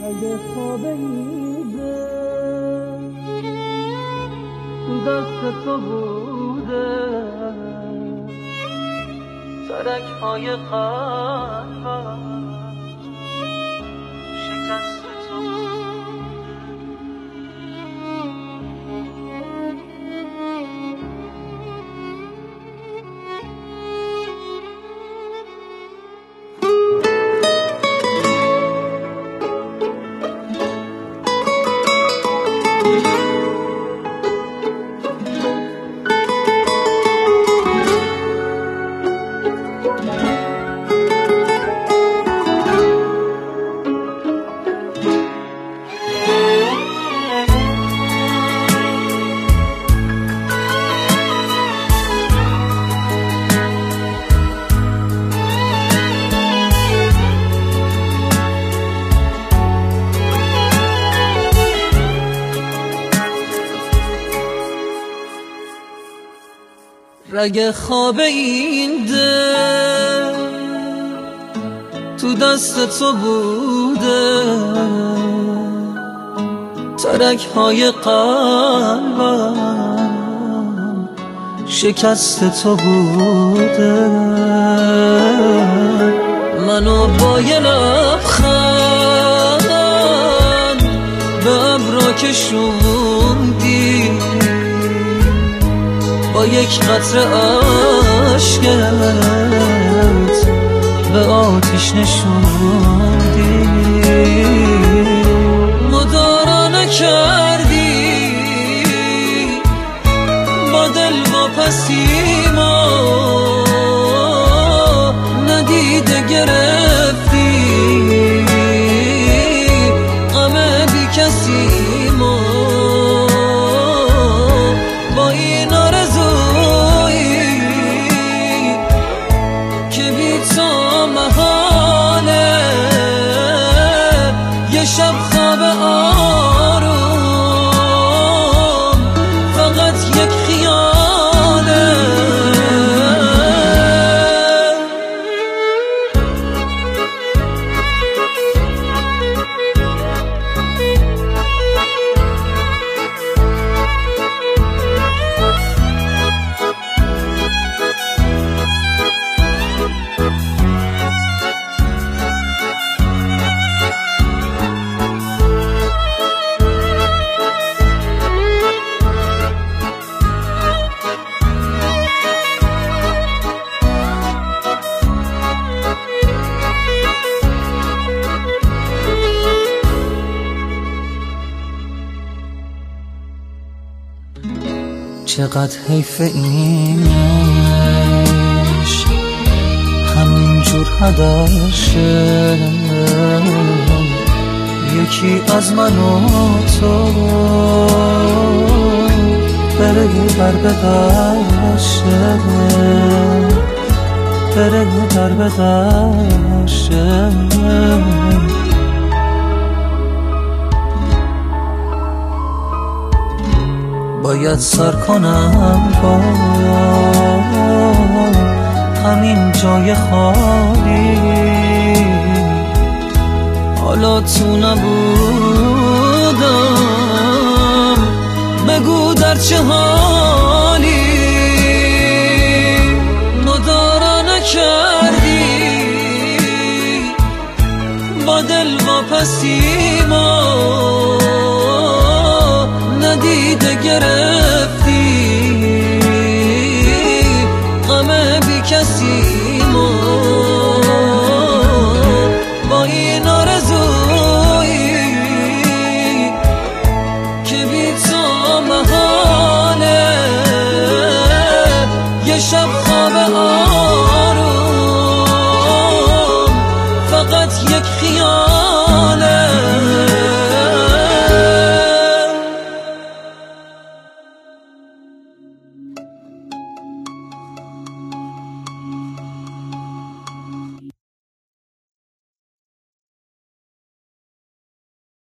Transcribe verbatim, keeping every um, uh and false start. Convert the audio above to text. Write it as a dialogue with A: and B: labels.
A: اگه خواب ایده دست تو بوده ترک های قلبم شکست تو رگ خواب این دل تو دست تو بوده ترک های قلبم شکست تو بوده منو با یه لبخند به ابرا کشوندی با یک قطره عشقت به آتیش نشوندی مدارا نکردی با دل واپسی ما ندیده گرفتی غم بی کسی ما با این آرزویی که بی تو محاله یه شب خواب آروم فقط یک خیاله چقدر حیف این عشق همینجور هدر شه یکی از من و تو بره در به در شه بره در به در شه باید سر کنم با همین جای خالی حالا تو نبودم بگو در چه حالی مدارا نکردی با دل واپسی ما ندیده گرفتی غم بی کسی